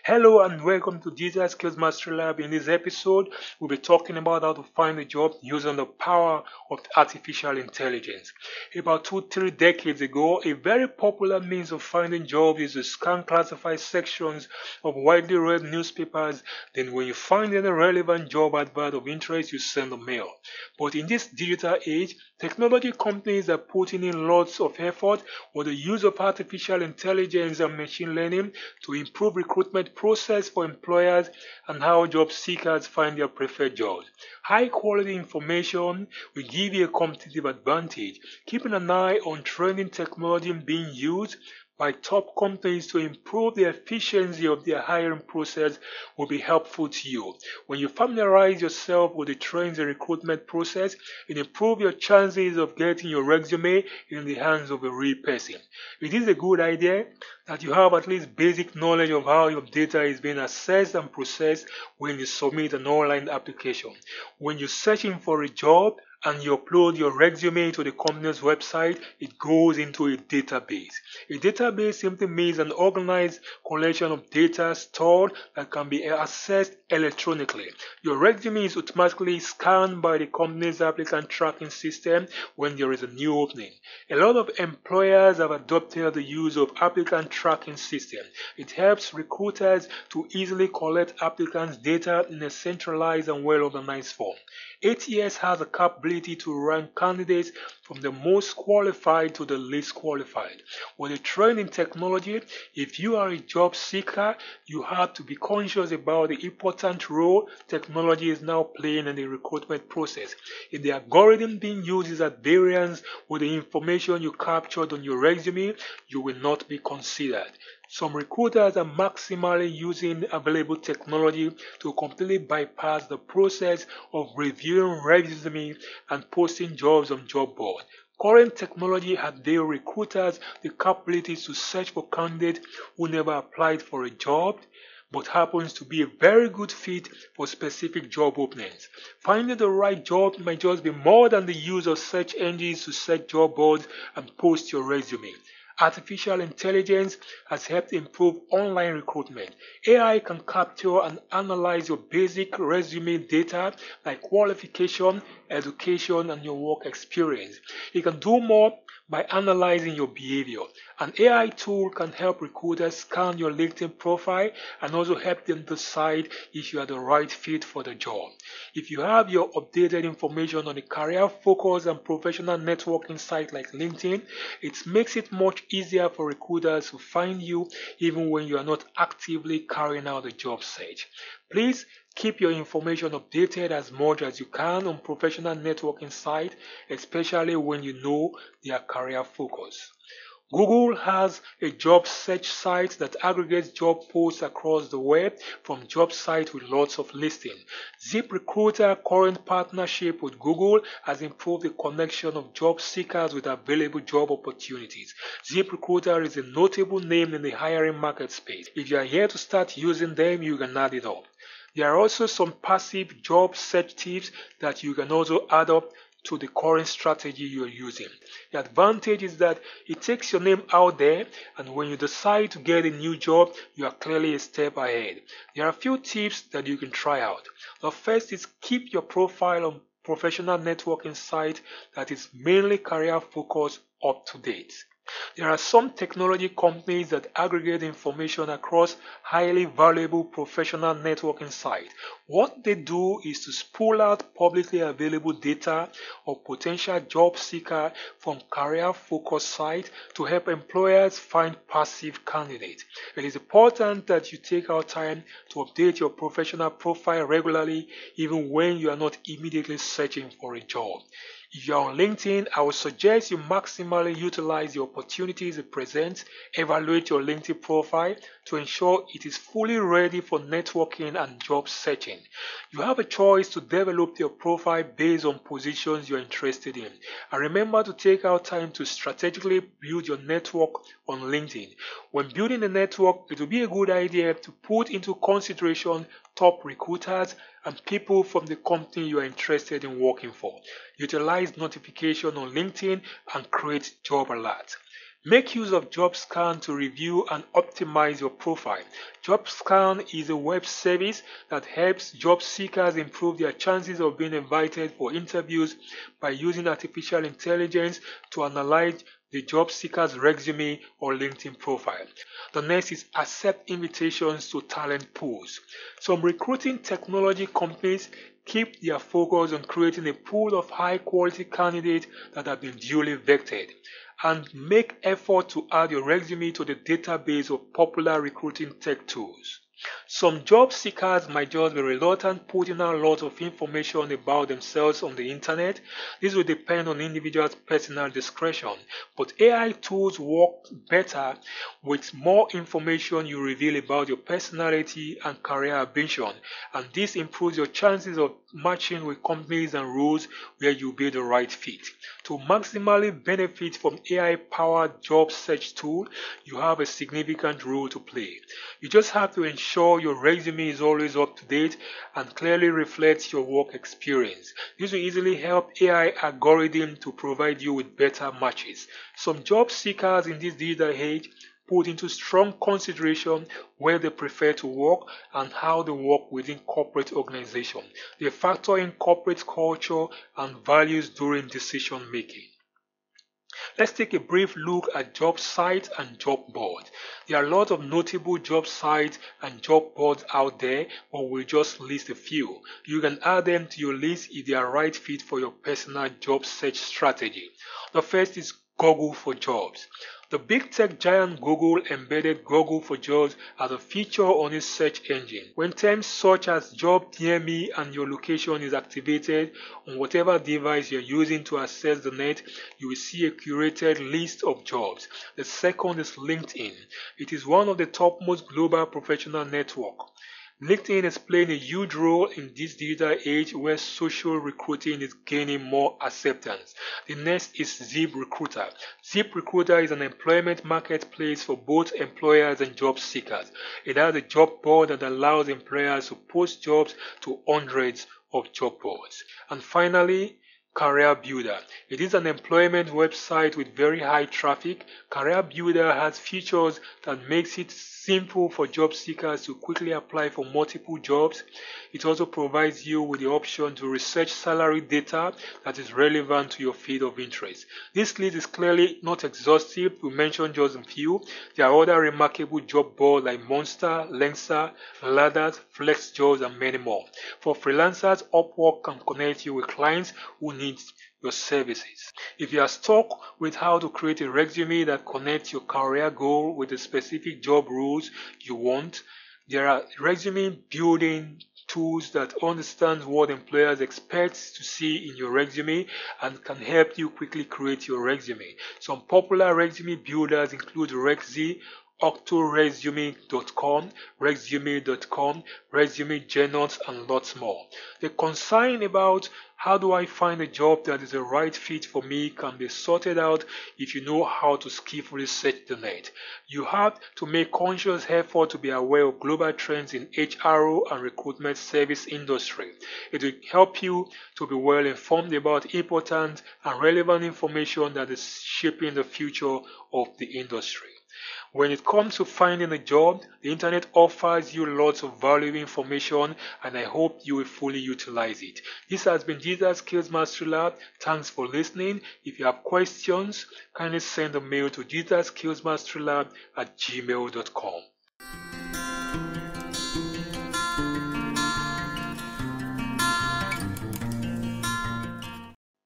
Hello and welcome to Digital Skills Mastery Lab. In this episode, we'll be talking about how to find a job using the power of artificial intelligence. About 2-3 decades ago, a very popular means of finding jobs is to scan classified sections of widely read newspapers. Then when you find any relevant job advert of interest, you send a mail. But in this digital age, technology companies are putting in lots of effort with the use of artificial intelligence and machine learning to improve recruitment process for employers and how job seekers find their preferred jobs. High quality information will give you a competitive advantage. Keeping an eye on trending technology being used by top companies to improve the efficiency of their hiring process will be helpful to you. When you familiarize yourself with the trends in recruitment process, it improves your chances of getting your resume in the hands of a real person. It is a good idea that you have at least basic knowledge of how your data is being assessed and processed when you submit an online application. When you're searching for a job, and you upload your resume to the company's website, it goes into a database. A database simply means an organized collection of data stored that can be accessed electronically. Your resume is automatically scanned by the company's applicant tracking system when there is a new opening. A lot of employers have adopted the use of applicant tracking system. It helps recruiters to easily collect applicants' data in a centralized and well-organized form. ATS has a capability to rank candidates from the most qualified to the least qualified. With a trend in technology, if you are a job seeker, you have to be conscious about the important role technology is now playing in the recruitment process. If the algorithm being used is at variance with the information you captured on your resume, you will not be considered. Some recruiters are maximally using available technology to completely bypass the process of reviewing resumes and posting jobs on job boards. Current technology has given recruiters the capability to search for candidates who never applied for a job but happens to be a very good fit for specific job openings. Finding the right job might just be more than the use of search engines to search job boards and post your resume. Artificial intelligence has helped improve online recruitment. AI can capture and analyze your basic resume data like qualification, education, and your work experience. It can do more by analyzing your behavior. An AI tool can help recruiters scan your LinkedIn profile and also help them decide if you are the right fit for the job. If you have your updated information on a career focus and professional networking site like LinkedIn, it makes it much easier for recruiters to find you even when you are not actively carrying out the job search. Please keep your information updated as much as you can on professional networking sites, especially when you know they are career focused. Google has a job search site that aggregates job posts across the web from job sites with lots of listings. ZipRecruiter's current partnership with Google has improved the connection of job seekers with available job opportunities. ZipRecruiter is a notable name in the hiring market space. If you are here to start using them, you can add it up. There are also some passive job search tips that you can also add up to the current strategy you're using. The advantage is that it takes your name out there, and when you decide to get a new job, you are clearly a step ahead. There are a few tips that you can try out. The first is keep your profile on professional networking site that is mainly career focused up to date. There are some technology companies that aggregate information across highly valuable professional networking sites. What they do is to spool out publicly available data of potential job seekers from career-focused sites to help employers find passive candidates. It is important that you take out time to update your professional profile regularly, even when you are not immediately searching for a job. If you are on LinkedIn, I would suggest you maximally utilize the opportunities it presents. Evaluate your LinkedIn profile to ensure it is fully ready for networking and job searching. You have a choice to develop your profile based on positions you're interested in. And remember to take out time to strategically build your network on LinkedIn. When building a network, it will be a good idea to put into consideration top recruiters and people from the company you are interested in working for. Utilize notification on LinkedIn and create job alerts. Make use of JobScan to review and optimize your profile. JobScan is a web service that helps job seekers improve their chances of being invited for interviews by using artificial intelligence to analyze the job seeker's resume or LinkedIn profile. The next is accept invitations to talent pools. Some recruiting technology companies keep their focus on creating a pool of high quality candidates that have been duly vetted and make effort to add your resume to the database of popular recruiting tech tools. Some job seekers might just be reluctant putting out a lot of information about themselves on the internet. This will depend on individuals' personal discretion, but AI tools work better with more information you reveal about your personality and career ambition, and this improves your chances of matching with companies and roles where you'll be the right fit. To maximally benefit from AI-powered job search tool, you have a significant role to play. You just have to ensure your resume is always up to date and clearly reflects your work experience. This will easily help AI algorithm to provide you with better matches. Some job seekers in this digital age put into strong consideration where they prefer to work and how they work within corporate organizations. They factor in corporate culture and values during decision making. Let's take a brief look at job sites and job boards. There are a lot of notable job sites and job boards out there, but we'll just list a few. You can add them to your list if they are right fit for your personal job search strategy. The first is Google for Jobs. The big tech giant Google embedded Google for Jobs as a feature on its search engine. When terms such as job near me and your location is activated on whatever device you're using to access the net, you will see a curated list of jobs. The second is LinkedIn. It is one of the topmost global professional networks. LinkedIn is playing a huge role in this digital age where social recruiting is gaining more acceptance. The next is ZipRecruiter. ZipRecruiter is an employment marketplace for both employers and job seekers. It has a job board that allows employers to post jobs to hundreds of job boards. And finally, Career Builder. It is an employment website with very high traffic. Career Builder has features that makes it simple for job seekers to quickly apply for multiple jobs. It also provides you with the option to research salary data that is relevant to your field of interest. This list is clearly not exhaustive. We mentioned just a few. There are other remarkable job boards like Monster, Lensa, Ladders, FlexJobs, and many more. For freelancers, Upwork can connect you with clients who need your services. If you are stuck with how to create a resume that connects your career goal with the specific job roles you want, there are resume building tools that understand what employers expect to see in your resume and can help you quickly create your resume. Some popular resume builders include Rexy, OctoResume.com, Resume.com, ResumeGenius, and lots more. The concern about how do I find a job that is the right fit for me can be sorted out if you know how to skillfully search the net. You have to make conscious effort to be aware of global trends in HRO and recruitment service industry. It will help you to be well informed about important and relevant information that is shaping the future of the industry. When it comes to finding a job, the internet offers you lots of valuable information, and I hope you will fully utilize it. This has been Digital Skills Mastery Lab. Thanks for listening. If you have questions, kindly send a mail to digitalskillsmasterylab@gmail.com.